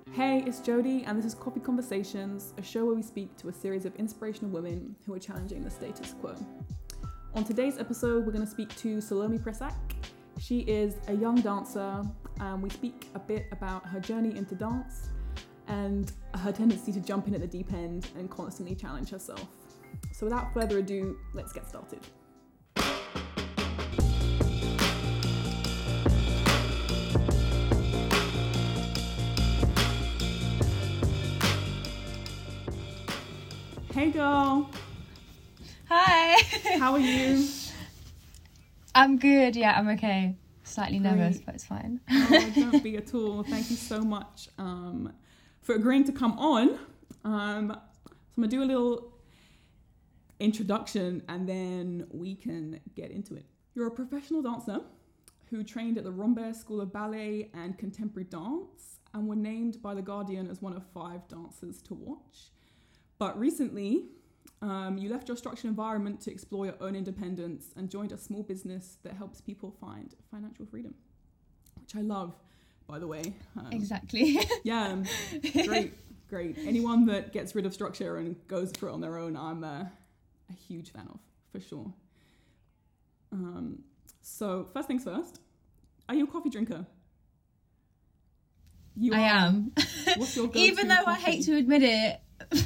Hey, it's Jodie, and this is Coffee Conversations, a show where we speak to a series of inspirational women who are challenging the status quo. On today's episode, we're going to speak to Salome Presak. She is a young dancer, and we speak a bit about her journey into dance and her tendency to jump in at the deep end and constantly challenge herself. So without further ado, let's get started. Hey girl. Hi. How are you? I'm good, yeah, I'm okay. Slightly nervous, but it's fine. Oh, don't be at all. Thank you so much for agreeing to come on. So I'm going to do a little introduction and then we can get into it. You're a professional dancer who trained at the Rambert School of Ballet and Contemporary Dance and were named by The Guardian as one of 5 dancers to watch. But recently, you left your structured environment to explore your own independence and joined a small business that helps people find financial freedom, which I love, by the way. Exactly. Yeah, great. Anyone that gets rid of structure and goes for it on their own, I'm a huge fan of, for sure. So first things first, are you a coffee drinker? I am. What's your go-to Even though coffee? I hate to admit it,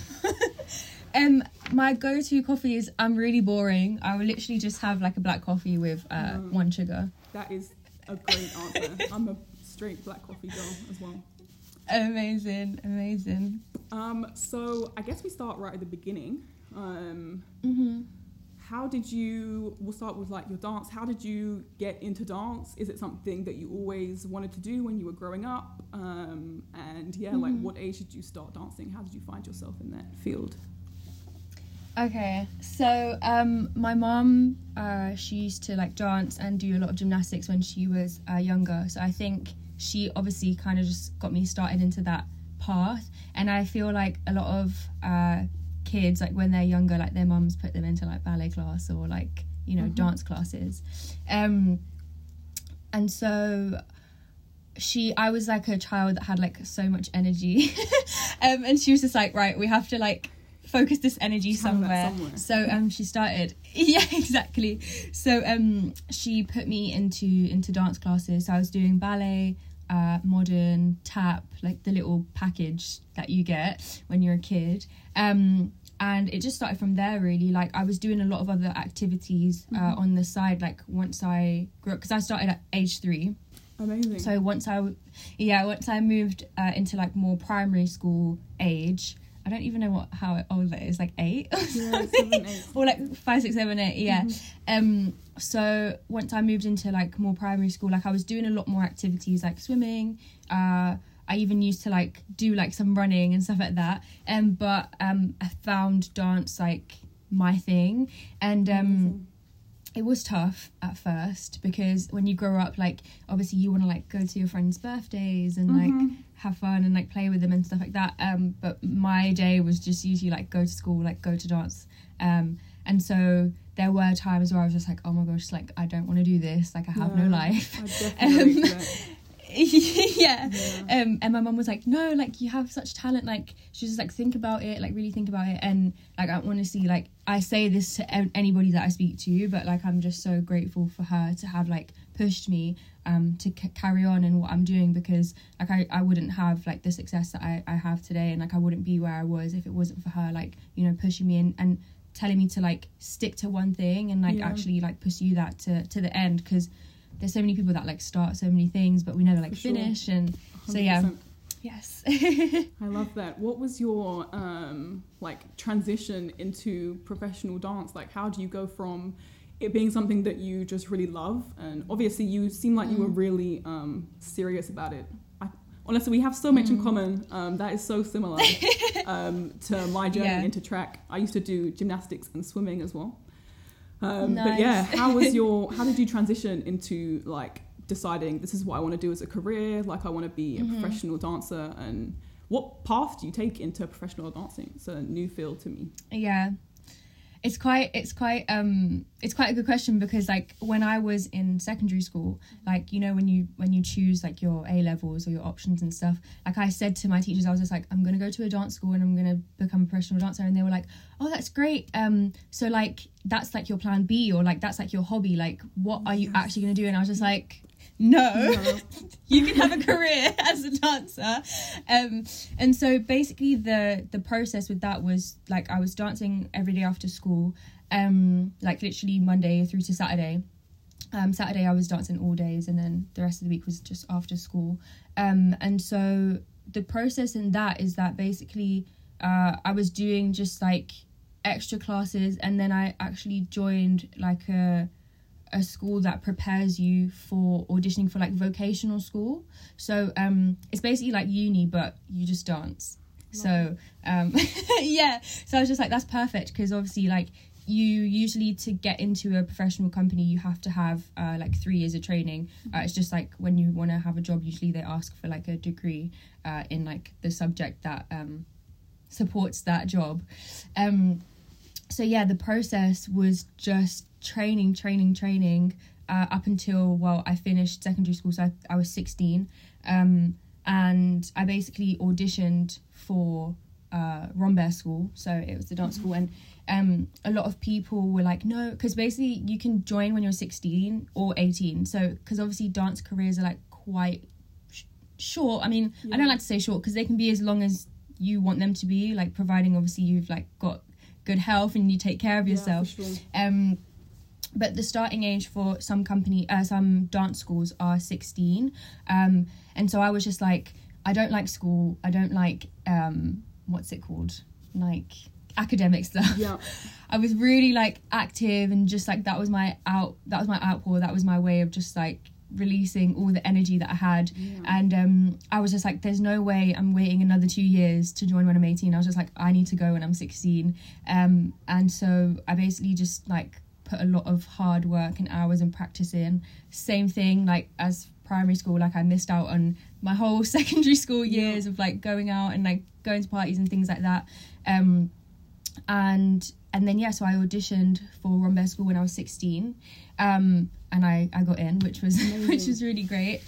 my go-to coffee is, I'm really boring. I will literally just have like a black coffee with 1 sugar. That is a great answer. I'm a straight black coffee girl as well. Amazing. So I guess we start right at the beginning. We'll start with like your dance. How did you get into dance? Is it something that you always wanted to do when you were growing up? Like what age did you start dancing? How did you find yourself in that field? Okay, so my mum, she used to like dance and do a lot of gymnastics when she was younger. So I think she obviously kind of just got me started into that path. And I feel like a lot of kids, like when they're younger, like their mums put them into like ballet class or like, you know, dance classes. And so I was like a child that had like so much energy. And she was just like, right, we have to like focus this energy somewhere. So she started, yeah, exactly. So she put me into dance classes. So I was doing ballet, modern, tap, like the little package that you get when you're a kid. And it just started from there, really. Like I was doing a lot of other activities on the side. Like once I grew up, because I started at age 3. Amazing. So once I moved into like more primary school age, I don't even know how old that is, like 8 or something, 7, 8. or like 5, 6, 7, 8, yeah. So once I moved into like more primary school, like I was doing a lot more activities like swimming. I even used to like do like some running and stuff like that. But I found dance like my thing, and it was tough at first because when you grow up, like obviously you want to like go to your friends' birthdays and like have fun and like play with them and stuff like that. But my day was just usually like go to school, like go to dance. And so there were times where I was just like, oh my gosh, like I don't want to do this. Like I have no life. I definitely relate to that. Yeah. And my mum was like, no, like you have such talent, like she's just like think about it, like really think about it. And like I honestly, like I say this to anybody that I speak to, but like I'm just so grateful for her to have like pushed me to carry on in what I'm doing, because like I wouldn't have like the success that I have today, and like I wouldn't be where I was if it wasn't for her, like, you know, pushing me and telling me to like stick to one thing and like actually like pursue that to the end, because there's so many people that like start so many things but we never like finish. And 100%. So yeah, yes. I love that. What was your like transition into professional dance? Like how do you go from it being something that you just really love, and obviously you seem like you were really serious about it. Honestly, we have so much in common. That is so similar to my journey into track. I used to do gymnastics and swimming as well. Nice. But yeah, how did you transition into like deciding this is what I want to do as a career? Like I want to be a professional dancer, and what path do you take into professional dancing? It's a new field to me. Yeah. It's quite a good question, because like when I was in secondary school, like, you know, when you choose like your A levels or your options and stuff, like I said to my teachers, I was just like, I'm gonna go to a dance school and I'm gonna become a professional dancer, and they were like, oh, that's great, so like that's like your plan B, or like that's like your hobby, like what are you actually gonna do? And I was just like, no. You can have a career as a dancer. And so basically the process with that was like I was dancing every day after school, like literally Monday through to Saturday. Saturday I was dancing all days, and then the rest of the week was just after school. And so the process in that is that basically I was doing just like extra classes, and then I actually joined like a school that prepares you for auditioning for like vocational school. So it's basically like uni, but you just dance. So yeah, so I was just like, that's perfect, because obviously like you usually, to get into a professional company, you have to have like 3 years of training. It's just like when you want to have a job, usually they ask for like a degree in like the subject that supports that job. So yeah, the process was just training up until, well, I finished secondary school, so I was 16, and I basically auditioned for Rambert School, so it was the dance school, and a lot of people were like, no, because basically you can join when you're 16 or 18, so because obviously dance careers are like quite short. I mean, I don't like to say short, because they can be as long as you want them to be, like providing obviously you've like got good health and you take care of yourself. Yeah, for sure. But the starting age for some dance schools are 16, and so I was just like, I don't like school, I don't like what's it called, like academic stuff. Yeah. I was really like active, and just like that was my outpour, that was my way of just like releasing all the energy that I had. And I was just like, there's no way I'm waiting another 2 years to join when I'm 18. I was just like, I need to go when I'm 16. And so I basically just like put a lot of hard work and hours and practice in. Same thing like as primary school, like I missed out on my whole secondary school years of like going out and like going to parties and things like that. And then so I auditioned for Rambert School when I was 16, and I got in, which was really great.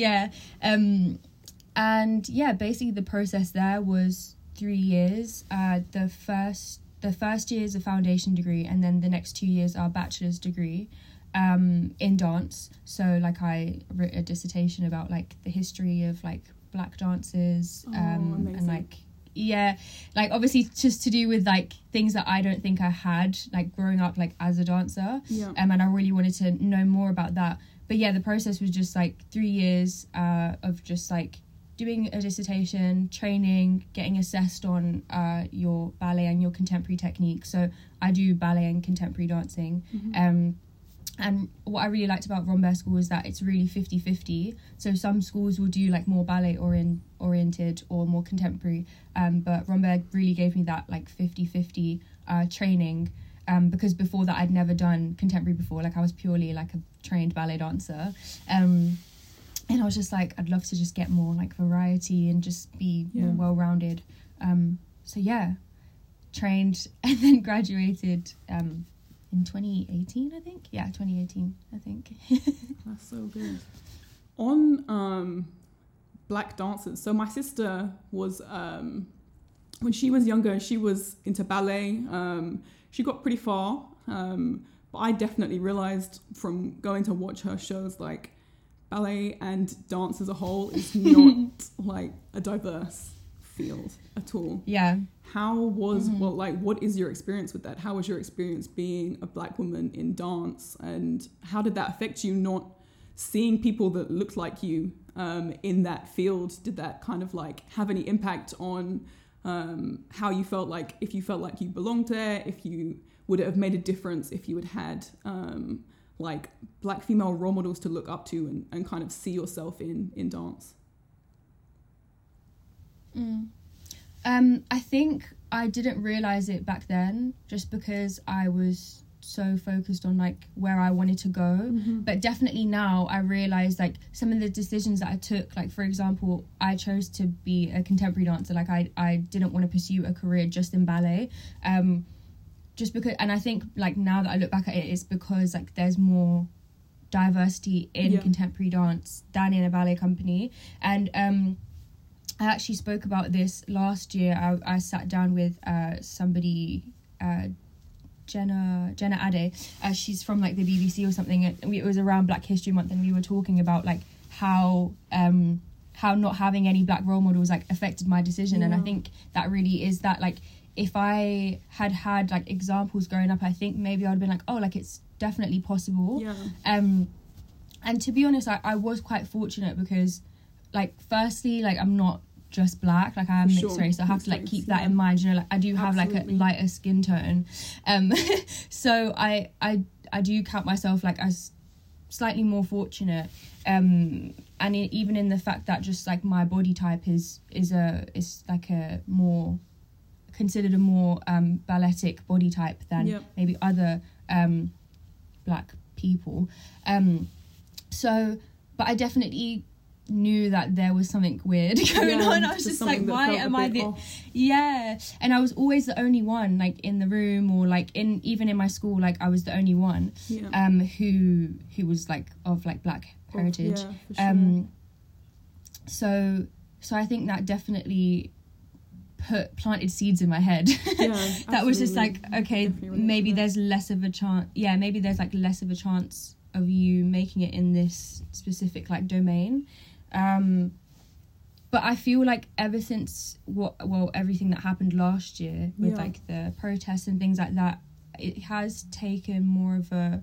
Basically the process there was 3 years. The first year is a foundation degree, and then the next 2 years are bachelor's degree in dance. So like I wrote a dissertation about like the history of like black dances, and like obviously just to do with like things that I don't think I had like growing up like as a dancer. And I really wanted to know more about that. But the process was just like 3 years of just like doing a dissertation, training, getting assessed on your ballet and your contemporary technique. So I do ballet and contemporary dancing. And what I really liked about Rambert School is that it's really 50-50. So some schools will do like more ballet oriented or more contemporary, but Rambert really gave me that like 50-50 training, because before that I'd never done contemporary before. Like I was purely like a trained ballet dancer, and I was just like, I'd love to just get more like variety and just be more well-rounded. Trained and then graduated in 2018, I think. 2018, I think. That's so good. On black dancers, so my sister was, when she was younger, she was into ballet. She got pretty far, but I definitely realised from going to watch her shows, like, ballet and dance as a whole is not like a diverse field at all. How was what is your experience with that? How was your experience being a black woman in dance, and how did that affect you, not seeing people that looked like you in that field? Did that kind of like have any impact on how you felt, like if you felt like you belonged there, if you would it have made a difference if you had like black female role models to look up to and kind of see yourself in dance? I think I didn't realise it back then, just because I was so focused on like where I wanted to go. But definitely now I realise like some of the decisions that I took, like for example, I chose to be a contemporary dancer. Like I didn't want to pursue a career just in ballet. just because, and I think like now that I look back at it, it's because like there's more diversity in contemporary dance than in a ballet company. And I actually spoke about this last year. I sat down with somebody, Jenna Ade. She's from like the BBC or something, and it was around Black History Month, and we were talking about like how not having any black role models like affected my decision. And I think that really is that, like, if I had like examples growing up, I think maybe I'd been like, oh, like it's definitely possible. And to be honest, I was quite fortunate because, like, firstly, like I'm not just black, like I am mixed race, so I have to like keep that in mind, you know, like I do have like a lighter skin tone, so I do count myself like as slightly more fortunate, and even in the fact that just like my body type is like a more considered a more balletic body type than maybe other black people, so but I definitely knew that there was something weird going on. I was just like, why am I and I was always the only one like in the room, or like even in my school, like I was the only one who was like of like black heritage. So I think that definitely planted seeds in my head. That was just like, okay, maybe there's less of a chance of you making it in this specific like domain. But I feel like ever since everything that happened last year with like the protests and things like that, it has taken more of a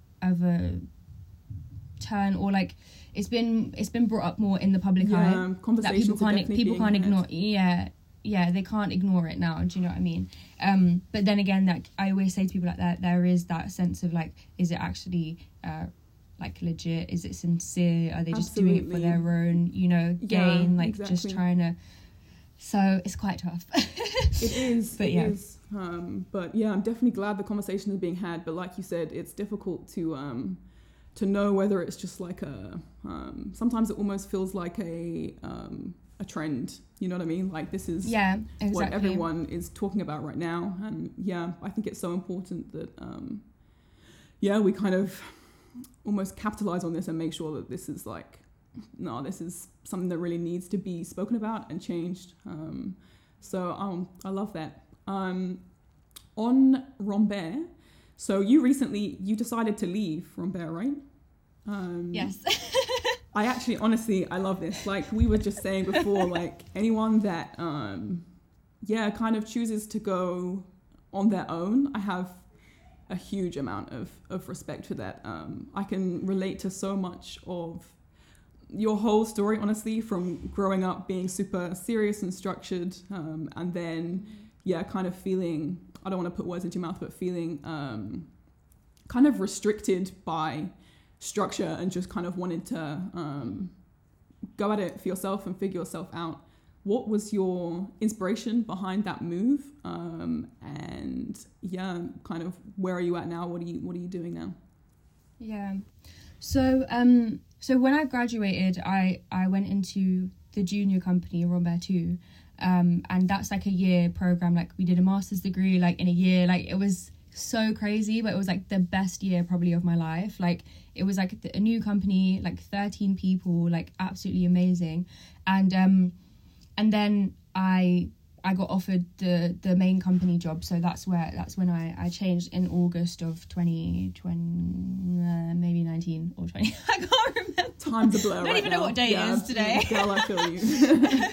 turn, or like it's been brought up more in the public eye, that people can't ignore. They can't ignore it now. Do you know what I mean? But then again, like I always say to people like that, there is that sense of like, is it actually like legit? Is it sincere? Are they just doing it for their own, you know, gain? Like just trying to. So it's quite tough. It is. But but yeah, I'm definitely glad the conversation is being had. But like you said, it's difficult to know whether it's just like a. Sometimes it almost feels like a trend. You know what I mean? Like this is what everyone is talking about right now. And I think it's so important that we kind of almost capitalize on this and make sure that this is like, no, this is something that really needs to be spoken about and changed. So I love that. On Rambert, so you decided to leave Rambert, right? Yes. I actually, honestly, I love this. Like we were just saying before, like anyone that, kind of chooses to go on their own, I have a huge amount of respect for that. I can relate to so much of your whole story, honestly, from growing up being super serious and structured, and then, kind of feeling, I don't want to put words into your mouth, but feeling kind of restricted by structure and just kind of wanted to go at it for yourself and figure yourself out. What was your inspiration behind that move? And kind of where are you at now? What are you doing now? So when I graduated, I went into the junior company, Rambert 2, and that's like a year program. Like we did a master's degree like in a year. Like it was so crazy, but it was like the best year probably of my life. Like it was like a new company, like 13 people, like absolutely amazing. And then I got offered the main company job, so that's when I changed in August of 2020, maybe 19 or 20. I can't remember. Time's a blur. I don't even know what day it is today. Girl, I feel you.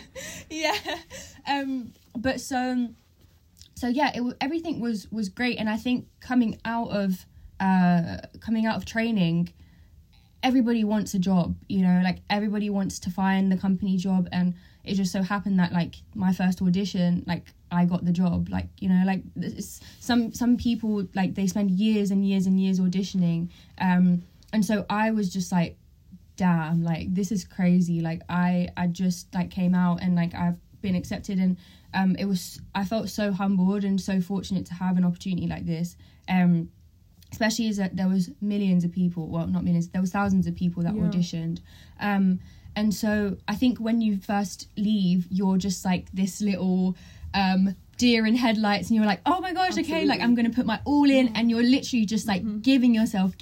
But so everything was great, and I think coming out of training, everybody wants a job, you know, like everybody wants to find the company job, and it just so happened that like my first audition, like I got the job. Like, you know, like some people, like they spend years and years and years auditioning, and so I was just like, damn, like this is crazy. Like I just like came out and like I've been accepted, and I felt so humbled and so fortunate to have an opportunity like this, especially as that there was millions of people, well not millions, there was thousands of people that auditioned, and so I think when you first leave, you're just like this little deer in headlights, and you're like, oh my gosh, Absolutely. okay, like I'm gonna put my all in, and you're literally just like giving yourself,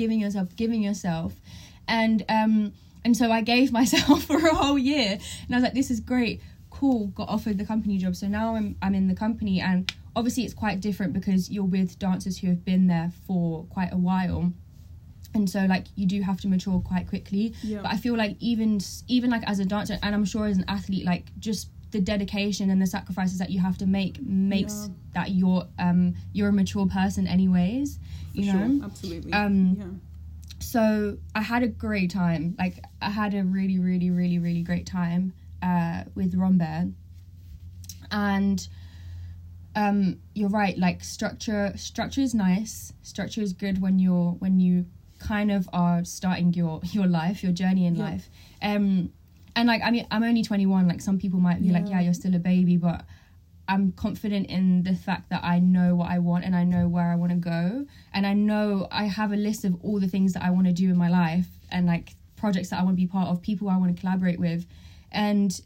and so I gave myself for a whole year, and I was like, this is great, cool, got offered the company job. So now I'm in the company, and obviously it's quite different because you're with dancers who have been there for quite a while, and so like you do have to mature quite quickly. But I feel like even like as a dancer, and I'm sure as an athlete, like just the dedication and the sacrifices that you have to make makes that you're a mature person anyways, you know. Absolutely. So I had a great time. Like I had a really, really, really, really great time with Rambert. And you're right, like structure is nice. Structure is good when you kind of are starting your life, your journey in life. And like, I mean, I'm only 21, like some people might be like, yeah, you're still a baby, but I'm confident in the fact that I know what I want and I know where I want to go, and I know I have a list of all the things that I want to do in my life, and like projects that I want to be part of, people I want to collaborate with. And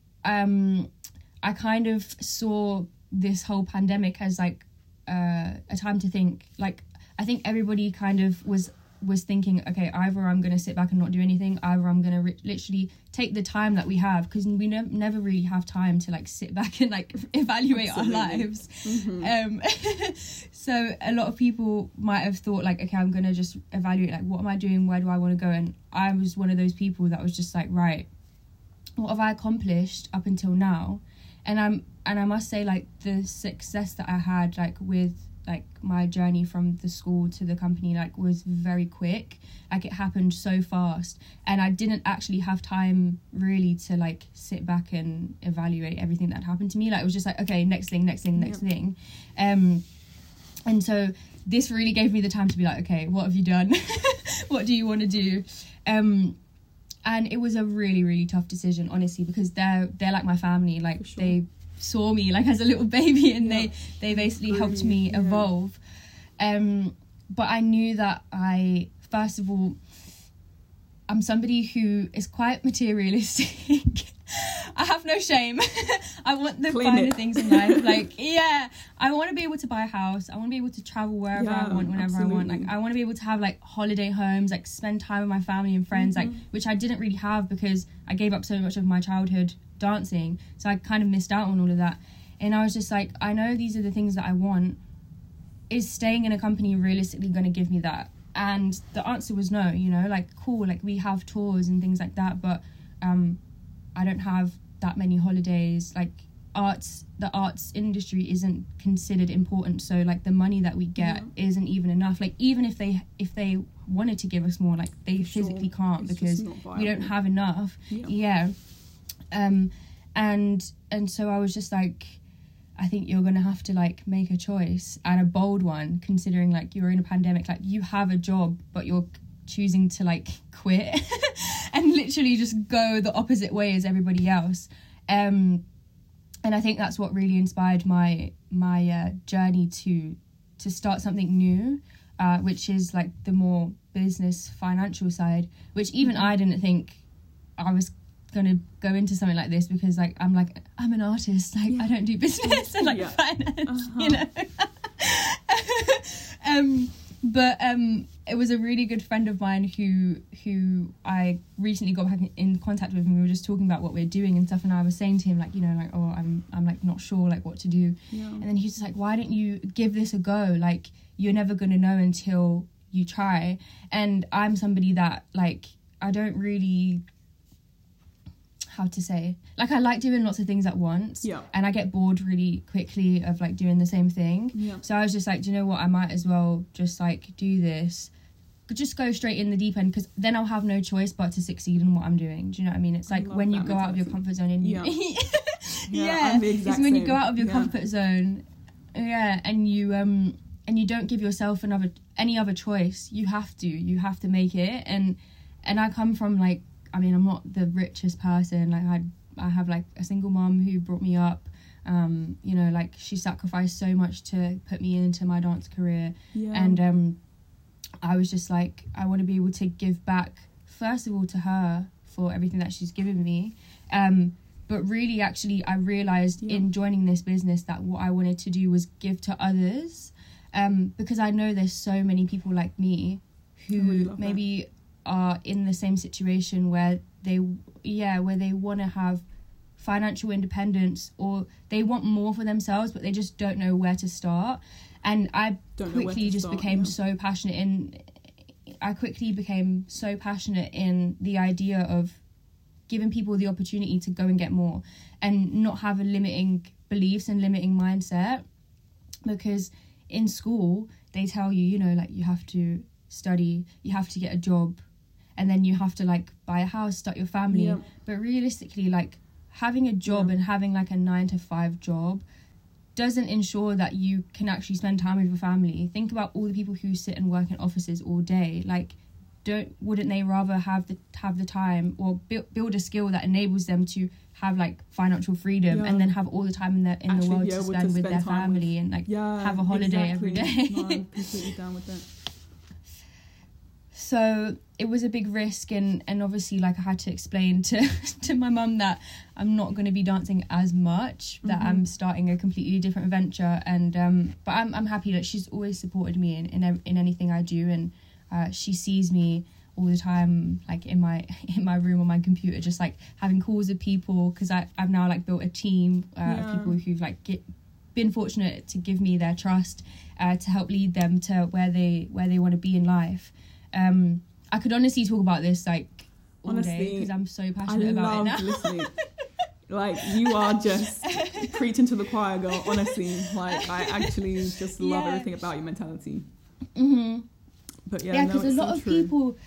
I kind of saw this whole pandemic as like a time to think. Like I think everybody kind of was thinking, okay, either I'm going to sit back and not do anything, either I'm going to literally take the time that we have, because we never really have time to like sit back and like evaluate our lives. So a lot of people might have thought like, okay, I'm going to just evaluate, like, what am I doing, where do I want to go? And I was one of those people that was just like, right, what have I accomplished up until now? And I must say, like, the success that I had like with like my journey from the school to the company like was very quick. Like it happened so fast, and I didn't actually have time really to like sit back and evaluate everything that happened to me. Like it was just like, okay, next thing. And so this really gave me the time to be like, okay, what have you done? What do you want to do? And it was a really, really tough decision, honestly, because they're like my family. Like they saw me like as a little baby, and they basically helped me evolve. But I knew that first of all, I'm somebody who is quite materialistic. I have no shame. I want the finer things in life. Like, yeah, I want to be able to buy a house. I want to be able to travel wherever I want, whenever I want. Like, I want to be able to have like holiday homes, like spend time with my family and friends, like, which I didn't really have because I gave up so much of my childhood dancing. So I kind of missed out on all of that. And I was just like, I know these are the things that I want. Is staying in a company realistically going to give me that? And the answer was no, you know, like, cool, like we have tours and things like that, but I don't have that many holidays. Like the arts industry isn't considered important, so like the money that we get isn't even enough. Like even if they wanted to give us more, like they physically can't, it's because we don't have enough. And so I was just like, I think you're gonna have to like make a choice, and a bold one, considering like you're in a pandemic, like you have a job but you're choosing to like quit and literally just go the opposite way as everybody else. And I think that's what really inspired my journey to start something new, which is like the more business financial side, which even I didn't think I was gonna go into something like this, because like I'm an artist, like I don't do business and like finance, you know. But it was a really good friend of mine who I recently got back in contact with, and we were just talking about what we're doing and stuff, and I was saying to him like, you know, like, oh, I'm like not sure like what to do. And then he's just like, why don't you give this a go? Like you're never gonna know until you try. And I'm somebody that like, I don't really, how to say, like I like doing lots of things at once, and I get bored really quickly of like doing the same thing. So I was just like, do you know what, I might as well just like do this, just go straight in the deep end, because then I'll have no choice but to succeed in what I'm doing. Do you know what I mean? It's like when you go out of your comfort zone and you it's when you go out of your comfort zone and you don't give yourself any other choice. You have to make it. And I come from like, I mean, I'm not the richest person. Like I have like a single mom who brought me up. You know, like she sacrificed so much to put me into my dance career. And I was just like, I want to be able to give back, first of all, to her for everything that she's given me. But really, actually, I realized in joining this business that what I wanted to do was give to others, because I know there's so many people like me who maybe are in the same situation where they want to have financial independence, or they want more for themselves, but they just don't know where to start. And I quickly became so passionate in the idea of giving people the opportunity to go and get more, and not have a limiting beliefs and limiting mindset. Because in school they tell you, you know, like, you have to study, you have to get a job, and then you have to like buy a house, start your family. But realistically, like, having a job and having like a 9-to-5 job doesn't ensure that you can actually spend time with your family. Think about all the people who sit and work in offices all day. Like, wouldn't they rather have the time, or build a skill that enables them to have like financial freedom, and then have all the time in the world to spend with their family and like have a holiday every day? No, I'm completely down with that. So it was a big risk, and obviously, like, I had to explain to my mum that I'm not going to be dancing as much, that I'm starting a completely different venture. And but I'm happy that she's always supported me in anything I do, and she sees me all the time, like in my room on my computer, just like having calls with people, because I've now like built a team of people who've like been fortunate to give me their trust to help lead them to where they want to be in life. I could honestly talk about this like all day, because I'm so passionate about it now. Listening. Like, you are just preaching to the choir, girl, honestly. Like, I actually just love everything about your mentality. But because a lot of people,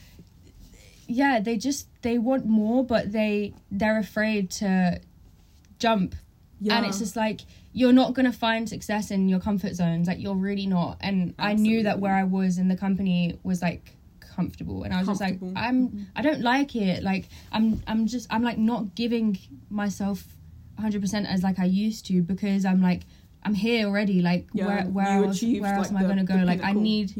they want more, but they're afraid to jump. And it's just like, you're not going to find success in your comfort zones. Like, you're really not. And I knew that where I was in the company was like comfortable, and I was just like, I don't like it. Like, I'm like not giving myself 100% as like I used to, because I'm like, I'm here already. Like, where else am I going to go? Like, I need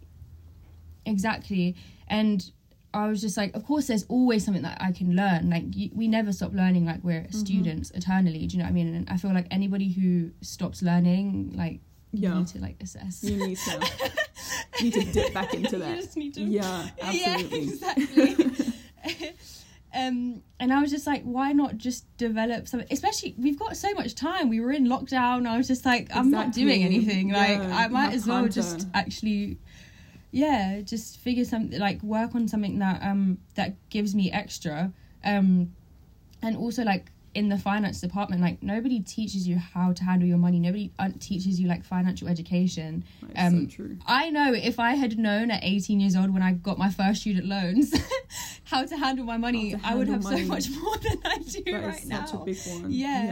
exactly. And I was just like, of course there's always something that I can learn. Like, we never stop learning. Like, we're students eternally. Do you know what I mean? And I feel like anybody who stops learning, like, you need to like assess. You need to dip back into that. You just need to, absolutely. Exactly. And I was just like, why not just develop something? Especially, we've got so much time. We were in lockdown. I was just like, I'm not doing anything. Like, I might as well just actually, just figure something, like, work on something that gives me extra. And also, like, in the finance department, like, nobody teaches you how to handle your money. Nobody teaches you like financial education. That's so true. I know if I had known at 18 years old, when I got my first student loans, how to handle my money, I would have so much more than I do right now. Such a big one.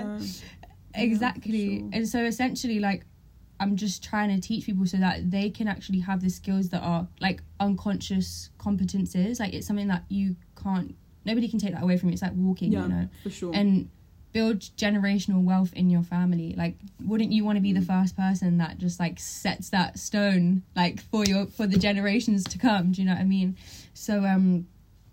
Exactly. Sure. And so essentially, like, I'm just trying to teach people so that they can actually have the skills that are like unconscious competences. Like, it's something that nobody can take that away from you. It's like walking, you know. For sure. And build generational wealth in your family. Like, wouldn't you want to be the first person that just like sets that stone, like, for the generations to come? Do you know what I mean? So I'm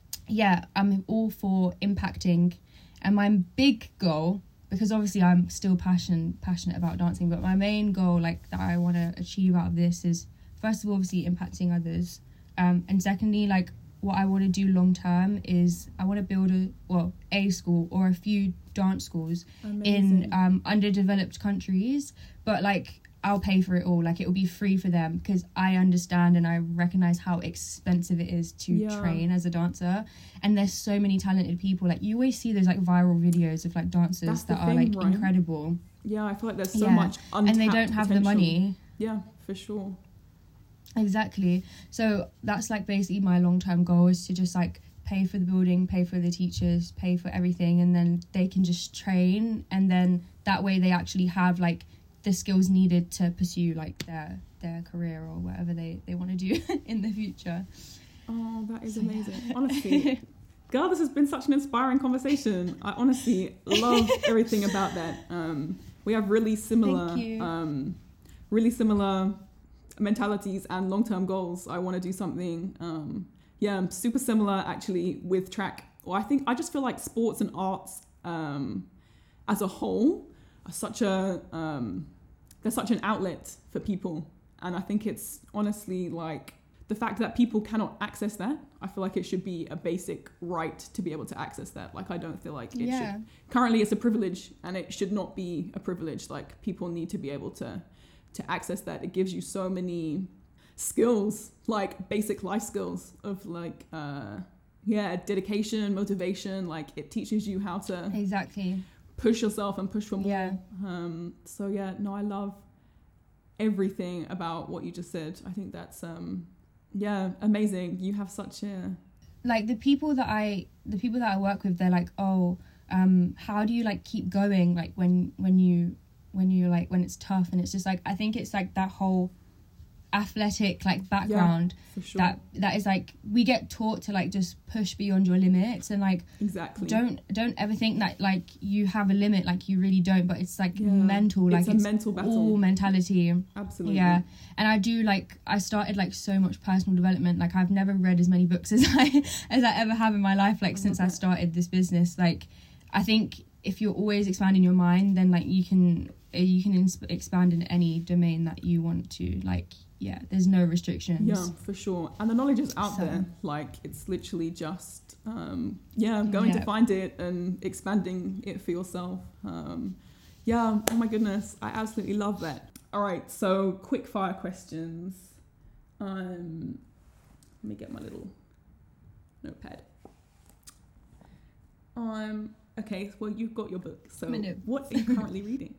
all for impacting. And my big goal, because obviously I'm still passionate about dancing, but my main goal, like, that I want to achieve out of this is, first of all, obviously impacting others, and secondly, like, what I want to do long term is I want to build a school or a few dance schools in underdeveloped countries, but like, I'll pay for it all. Like, it will be free for them, because I understand and I recognize how expensive it is to train as a dancer. And there's so many talented people. Like, you always see those like viral videos of like dancers that are like incredible. I feel like there's so much untapped and they don't have the money. For sure. Exactly. So that's like basically my long-term goal, is to just like pay for the building, pay for the teachers, pay for everything, and then they can just train, and then that way they actually have like the skills needed to pursue like their career or whatever they want to do in the future. Oh, that is amazing. Honestly, girl, this has been such an inspiring conversation. I honestly love everything about that. We have really similar mentalities and long-term goals. I want to do something super similar actually with track. Or I just feel like sports and arts as a whole are such a they're such an outlet for people, and I think it's honestly like the fact that people cannot access that, I feel like it should be a basic right to be able to access that. Like, I don't feel like it should. Currently, it's a privilege, and it should not be a privilege. Like, people need to be able to access that. It gives you so many skills, like basic life skills of like, dedication, motivation. Like, it teaches you how to push yourself and push for more. I love everything about what you just said. I think that's amazing. You have such a like the people that I work with, they're like, how do you like keep going, like when you're like when it's tough. And it's just like, I think it's like that whole athletic like background, for sure. that is like, we get taught to like just push beyond your limits, and like don't ever think that like you have a limit, like you really don't. But it's like mental, like it's a mental battle, all mentality. Absolutely. And I started like so much personal development. Like, I've never read as many books as I ever have in my life, like since I started this business. Like, I think if you're always expanding your mind, then like you can expand in any domain that you want to. Like, there's no restrictions. Yeah, for sure. And the knowledge is out there. Like, it's literally just going to find it and expanding it for yourself. Oh my goodness, I absolutely love that. All right, so quick fire questions. Let me get my little notepad. Okay, well, you've got your book, so what are you currently reading?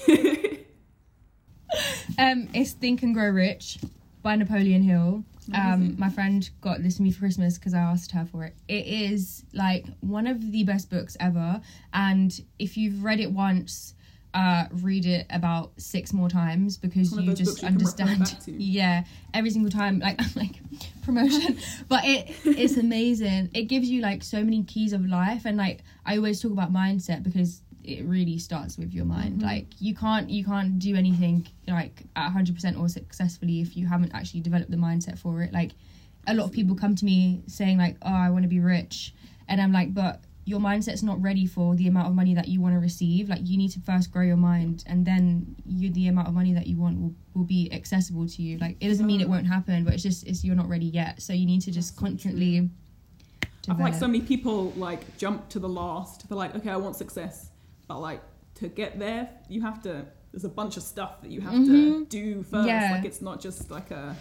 It's Think and Grow Rich by Napoleon Hill. My friend got this for me for Christmas because I asked her for it. It is like one of the best books ever, and if you've read it once, read it about 6 more times, because you just understand every single time. Like promotion, but it's amazing. It gives you like so many keys of life, and like I always talk about mindset, because it really starts with your mind. Like, you can't do anything like at 100% or successfully if you haven't actually developed the mindset for it. Like, a lot of people come to me saying like, oh, I want to be rich, and I'm like, but your mindset's not ready for the amount of money that you want to receive. Like, you need to first grow your mind, and then the amount of money that you want will be accessible to you. Like, it doesn't mean it won't happen, but it's you're not ready yet, so you need to just constantly develop. I feel like so many people like jump to the last. They're like, okay, I want success, but like to get there there's a bunch of stuff that you have to do first. Like, it's not just like an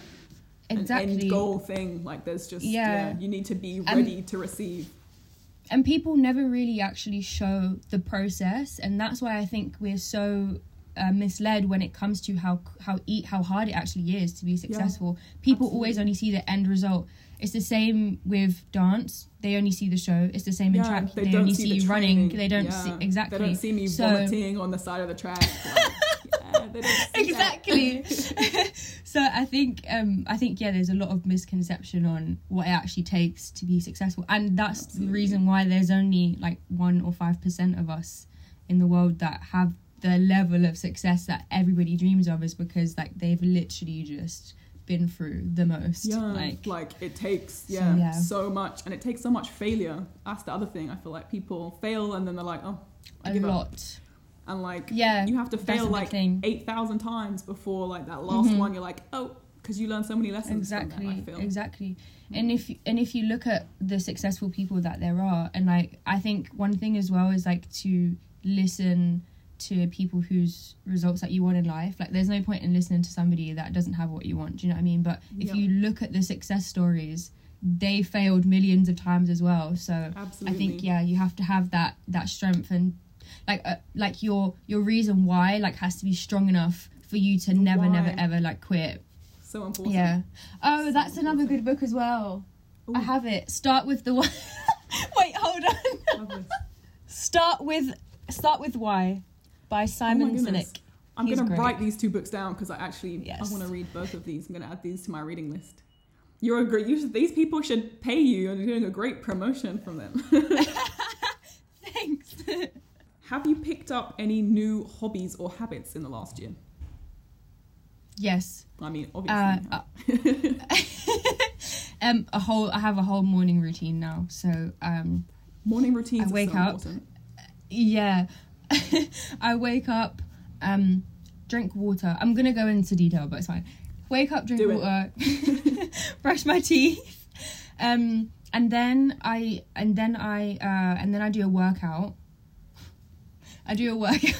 end goal thing. Like, there's just you need to be ready to receive. And people never really actually show the process, and that's why I think we're so misled when it comes to how hard it actually is to be successful. People always only see the end result. It's the same with dance. They only see the show. It's the same in track. They only see you running. They don't see exactly. They don't see me vomiting on the side of the track. Like, they don't see exactly. So I think there's a lot of misconception on what it actually takes to be successful, and that's the reason why there's only like 1 or 5% of us in the world that have the level of success that everybody dreams of, is because like they've literally just been through the most. Like it takes so much, and it takes so much failure. That's the other thing. I feel like people fail and then they're like, oh, I give up. And like you have to fail like 8,000 times before like that last one you're like, oh, because you learn so many lessons from that, I feel. Exactly. And if you look at the successful people that there are, and like I think one thing as well is like to listen to people whose results that you want in life. Like, there's no point in listening to somebody that doesn't have what you want, do you know what I mean? But if you look at the success stories, they failed millions of times as well. So absolutely. I think you have to have that strength, and like your reason why like has to be strong enough for you to never ever like quit. So important. That's another good book as well. Ooh. I have it. Start with the why. Wait, hold on. Start with Why by Simon Sinek. I'm going to write these 2 books down because I want to read both of these. I'm going to add these to my reading list. These people should pay you. You're doing a great promotion from them. Thanks. Have you picked up any new hobbies or habits in the last year? Yes. I mean, obviously. I have a whole morning routine now. So morning routines I wake are so up. Important. Yeah. I wake up, drink water. I'm gonna go into detail, but it's fine. Wake up, drink water, brush my teeth, and then I do a workout. I do a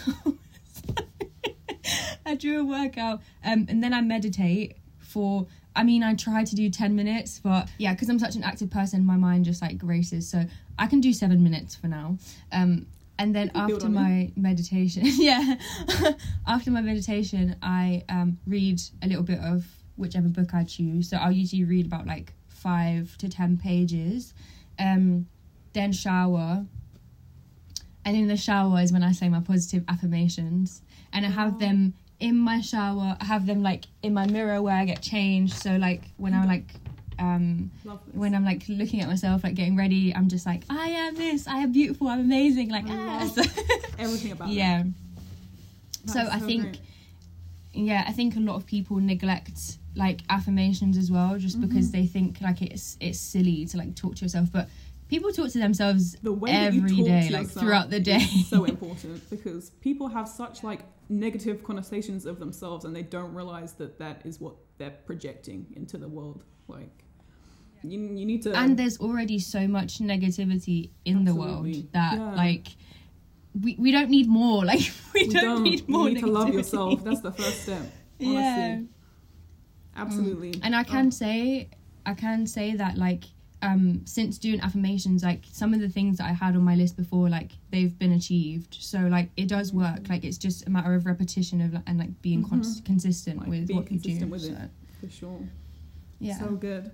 workout, and then I meditate for. I try to do 10 minutes, but yeah, because I'm such an active person, my mind just like races. So I can do 7 minutes for now. And then after my meditation, after my meditation, I read a little bit of whichever book I choose. So I'll usually read about like 5 to 10 pages, then shower. And in the shower is when I say my positive affirmations, and I have them in my shower. I have them like in my mirror where I get changed. So like when I'm like when I'm like looking at myself, like getting ready, I'm just like, I am this, I am beautiful, I'm amazing, like everything about it. Yeah. So I think great. I think a lot of people neglect like affirmations as well, just because they think like it's silly to like talk to yourself, but people talk to themselves every day, like throughout the day. Is so important, because people have such like negative connotations of themselves, and they don't realize that is what they're projecting into the world. Like you need to. And there's already so much negativity in the world that like we don't need more. Like we don't need more. You need to love yourself. That's the first step. Honestly. Yeah. Absolutely. And I can say that like since doing affirmations, like some of the things that I had on my list before, like they've been achieved. So like it does work. Like it's just a matter of repetition and like being consistent like with what you do. With it, for sure. Yeah. So good.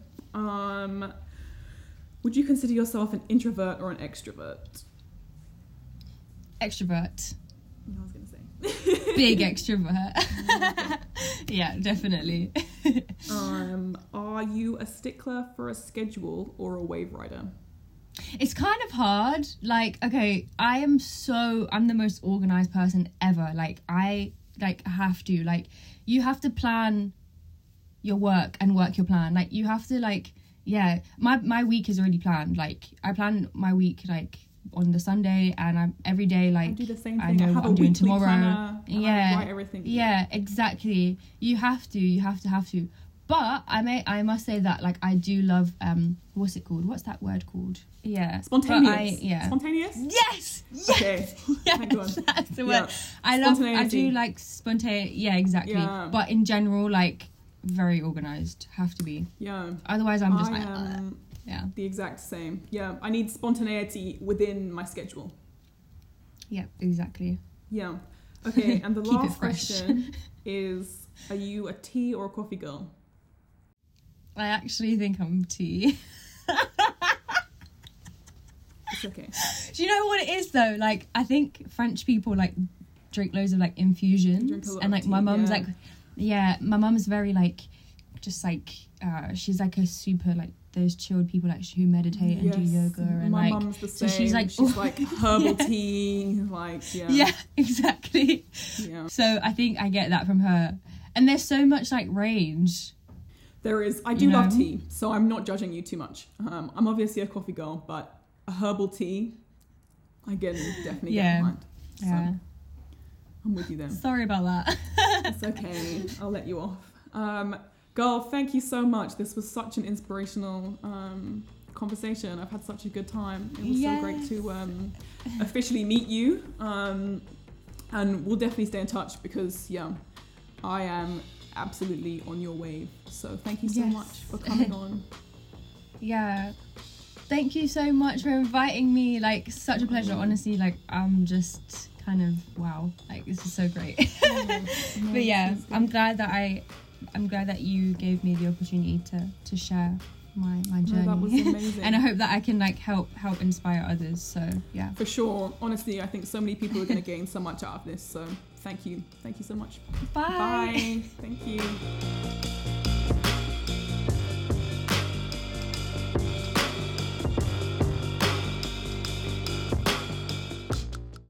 Would you consider yourself an introvert or an extrovert? Extrovert. I was gonna say. Big extrovert. Yeah, definitely. Are you a stickler for a schedule or a wave rider? It's kind of hard. Like, okay, I'm the most organized person ever. Like, I have to, like, you have to plan your work and work your plan. Like, you have to, like, yeah, my week is already planned. Like, I plan my week, like, on the Sunday, and I'm every day, like, I do the same thing. I know what I'm doing tomorrow. Planner, I write everything. Yeah, exactly. You have to. But I must say that, like, I do love what's it called? What's that word called? Yeah, spontaneous. Spontaneous. Yes. Okay. Yes, that's the word. I do like spontaneous. Yeah, exactly. Yeah. But in general, like, very organized. Have to be. Yeah. Otherwise, I'm just yeah, the exact same. Yeah, I need spontaneity within my schedule. Yeah, exactly. Yeah. Okay, and the last question is, are you a tea or a coffee girl? I actually think I'm tea. It's okay. Do you know what it is though? Like, I think French people like drink loads of like infusions, and like my mum's like, my mum's very like, just like she's like a super like those chilled people like who meditate and do yoga, and my like mum's the same. So she's like herbal tea, like yeah, exactly. Yeah. So I think I get that from her, and there's so much like range. There is. I do love tea, so I'm not judging you too much. I'm obviously a coffee girl, but a herbal tea, I definitely get behind. So yeah. I'm with you then. Sorry about that. It's okay. I'll let you off. Girl, thank you so much. This was such an inspirational conversation. I've had such a good time. It was so great to officially meet you. And we'll definitely stay in touch because, I am absolutely on your wave. So thank you so much for coming on. Yeah. Thank you so much for inviting me. Like, such a pleasure. Honestly, like, I'm just kind of, wow. Like, this is so great. But yeah, I'm glad that you gave me the opportunity to share my journey. That was amazing. And I hope that I can like help inspire others. So yeah. For sure. Honestly, I think so many people are going to gain so much out of this. So thank you so much. Bye. Thank you.